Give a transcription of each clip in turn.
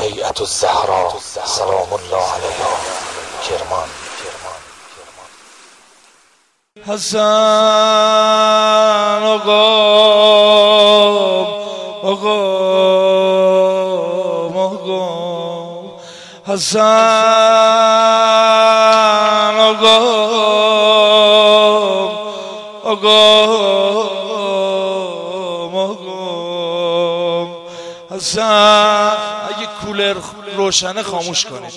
هیئت الزهرا سلام الله علیها کرمان. حسن آقام حسن آقام حسن. اگه کولر روشنه خاموش کنید.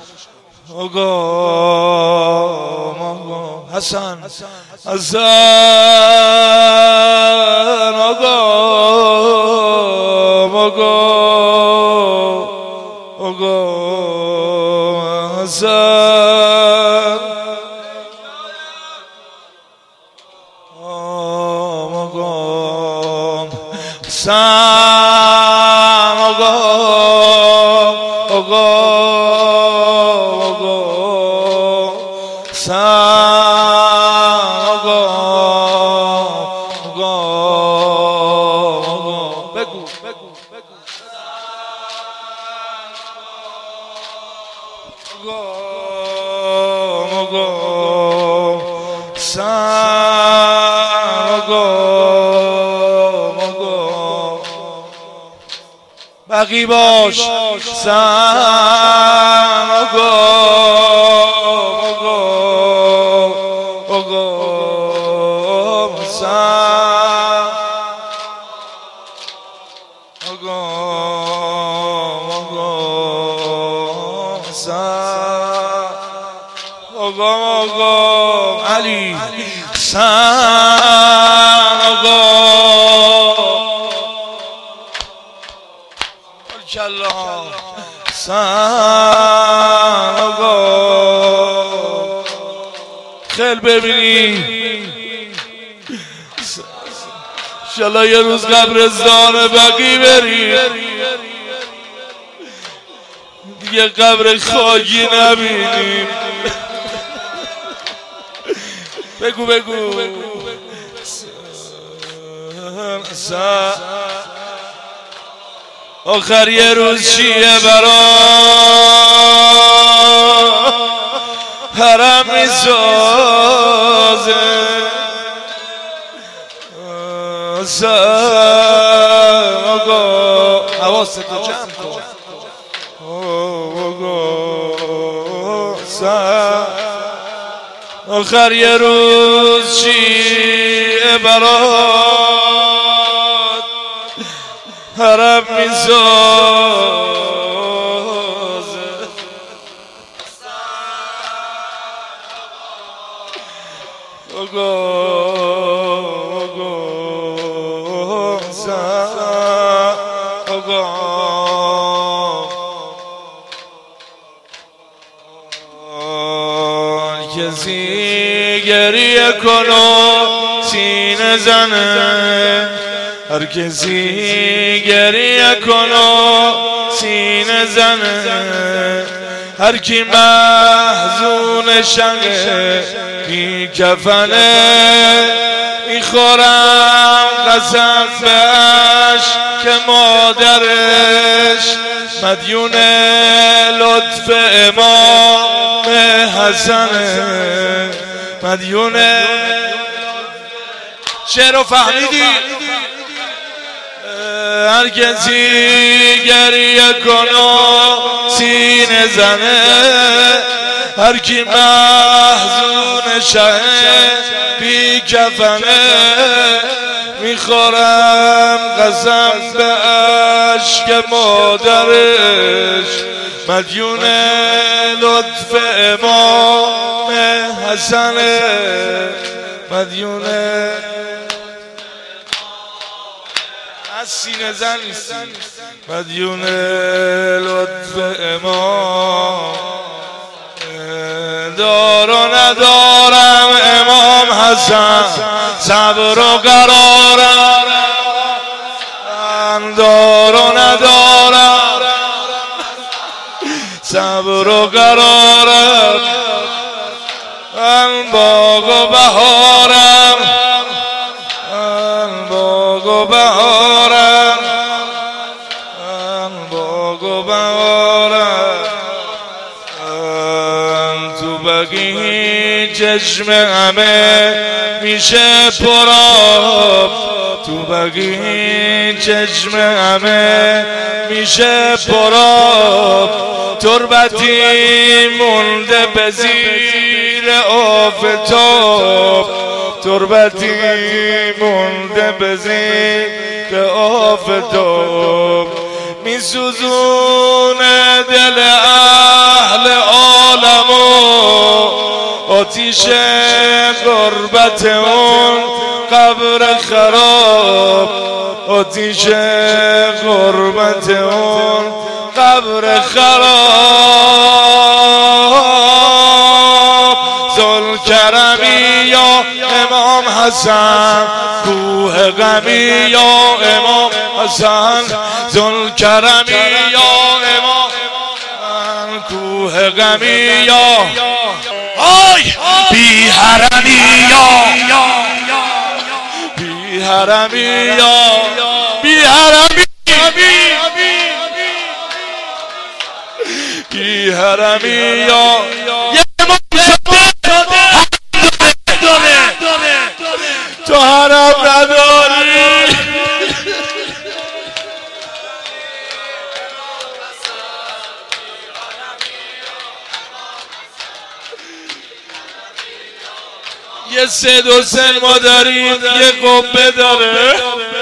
آقام حسن حسن آقام حسن آقام حسن بقی باش سن آقام سن آقام سن آقام علی سن آقام سن آقام. خیل ببینی انشالله یه روز قبرستان بقی بری دیگه قبر خاکی نبینیم. بگو آخر یه روز چیه برا حرم میسازه آقا حواست رو جمع کن. آخر یه روز چیه برات حرم میسازه کسی گریه کنو سینه زنه، هر کسی گریه کنو سینه زنه، هر کی محزون شنه بی کفنه، میخورم قسم بهش که مادرش مدیون لطف امام حسنه، مدیون. شعر رو فهمیدی؟ هر کسی گریه کنو سینه زنه، هر کی محزون شه بی کفنه، میخورم قسم به اشک مادرش مدیون لطف امام حسنه، مدیون. از سینه زن نیستی، مدیون لطف امام. دار و ندارم امام حسن، صبر و قرارم، دار و ندارم صبر و قرارم، باغ و بهارم، باغ و بهارم، باغ و بهارم. چشم همه میشه پراب، تو بگی چشم همه میشه پراب، تربتی مونده به زیر آفتاب، تربتی مونده به زیر آفتاب، میسوزونه دل اهل عالمو آتیش غربت اون قبر خراب، آتیش غربت اون قبر خراب. ذوالکرمی یا امام حسن، کوه غمی یا امام حسن، ذوالکرمی یا امام حسن، کوه غمی یا بی حرمی یا بی حرمی یا بی حرمی بی حرمی یا تو حرم نداری. یه سید حسین ما داریم، یه قبه داره،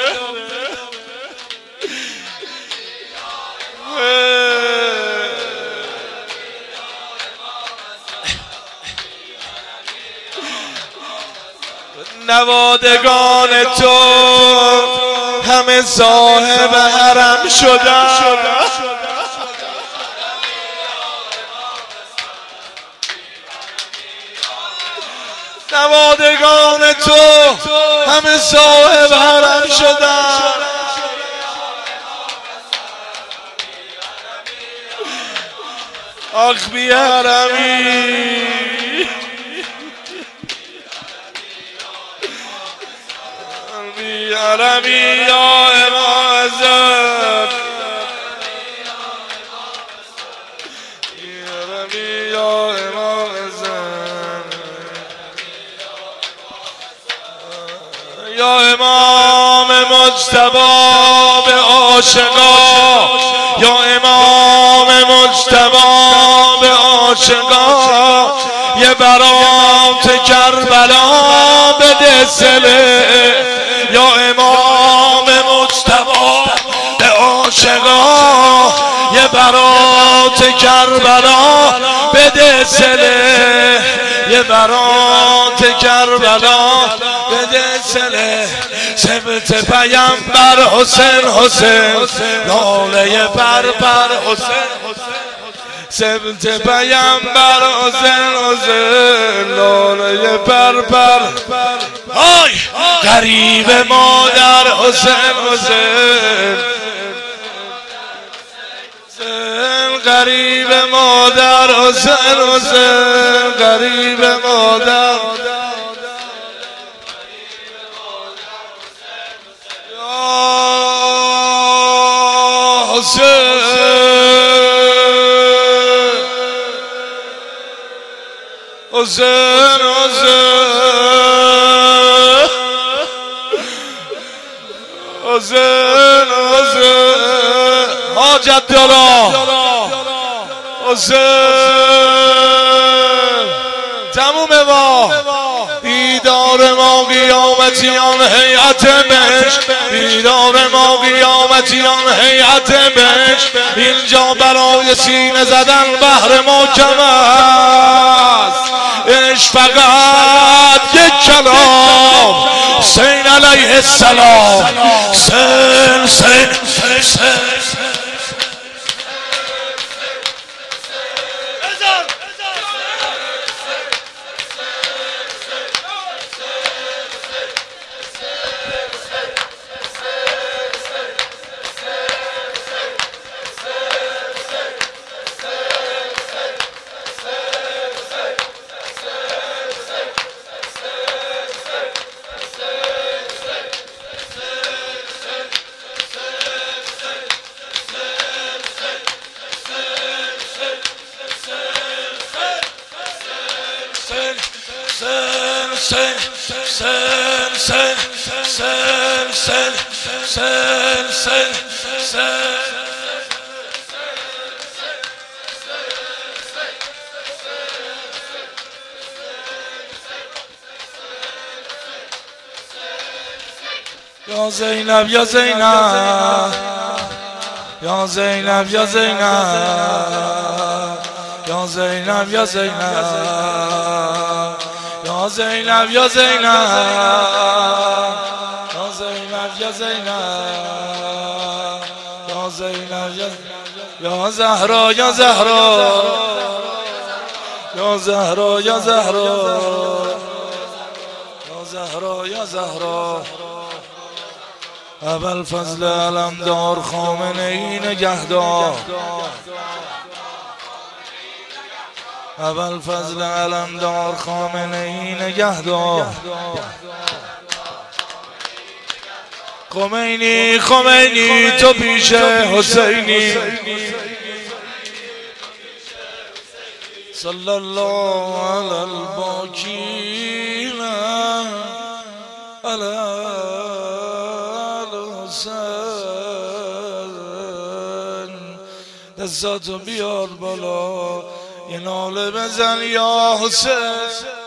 نوادگان تو همه صاحب حرم شدن، نوادگان تو همه صاحب حرم شدن، آخ بی حرمی بی حرمی یا امام حسن، بی حرمی یا امام حسن، یا امام مجتبی به عاشقا، یا امام مجتبی به عاشقا، یه برات کربلا بده سله، یا امام مجتبی به عاشقا، یه برات کربلا بده سله، یه برات کربلا بده سله. سبت پیامبر حسین حسین، لاله بربر حسین سبت پیامبر حسین حسین، لاله بربر غریب مادر حسین حسین، غریب مادر حسین حسین، غریب مادر حسین حسین حسین حسین حاجت دارا حسین تموم ما بیدار ما قیامتیان هیئت بهش، بیدار ما قیامتیان هیئت بهش، اینجا برای سینه زدن بهر ما کم است، عشق فقط یک کلام، حسین علیه السلام، حسین حسین حسین یا زینب یا زینب یا زینب یا زینب یا زینب یا زینب یا زینب یا زینب یا زینب یا زینب یا زینب یا زهرا یا زهرا یا زهرا یا زهرا یا زهرا یا زهرا ابوالفضل علمدار خامنه‌ای نگهدار ابوالفضل علمدار خامنه‌ای نگهدار خمینی خمینی تو پیش حسینی صلی الله علی الباکین علی الحسین دستاتو بیار بالا یه ناله بزن یا حسین